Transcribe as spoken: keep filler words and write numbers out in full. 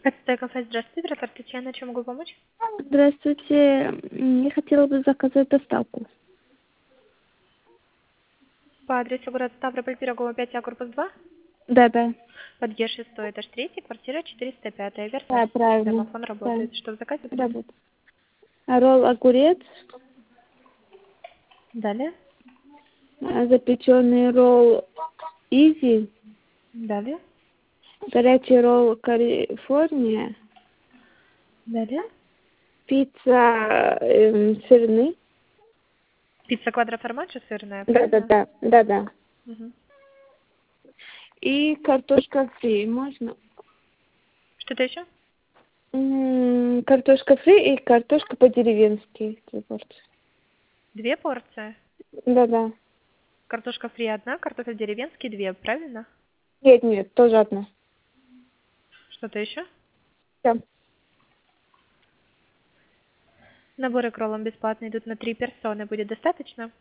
Это кафе, здравствуйте, оператор Татьяна, чем могу помочь? Здравствуйте. М, Я хотела бы заказать доставку. По адресу город Ставрополь, Пирогова, пять, А, корпус два, Да, да. подъезд шесть, этаж три, квартира четыреста пять, верно? Да, правильно. Домофон Да, работает. Что в заказе будет? работает. Ролл огурец, Далее. а, запеченный ролл изи, Далее. горячий ролл Калифорния, Далее. пицца эм, сырный. Пицца квадроформаджо сырная, Да, да, правильно? да, да, да. Мгм. И картошка фри, можно? Что-то еще? М, Картошка фри и картошка по-деревенски. Две порции. Две порции. Да, да. Картошка фри одна, картофель деревенский две, правильно? Нет, нет, тоже одна. Что-то еще? Всё. Наборы к роллам бесплатно идут на три персоны. Будет достаточно?